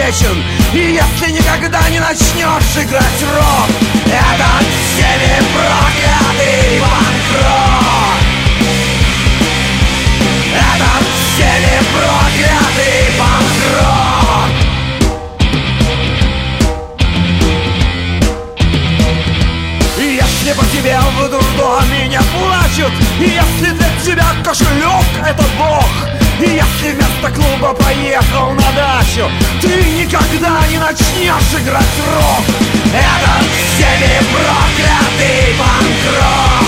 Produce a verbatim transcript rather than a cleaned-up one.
беспечен. И если никогда не начнешь играть рок, это всеми проклятый панк-рок. Это всеми проклятый панк-рок. Если по тебе в дурдоме не плачут, и если для тебя кошелек — это бог, и если вместо клуба поехал на дачу, ты никогда не начнешь играть рок. Это всеми проклятый панк-рок.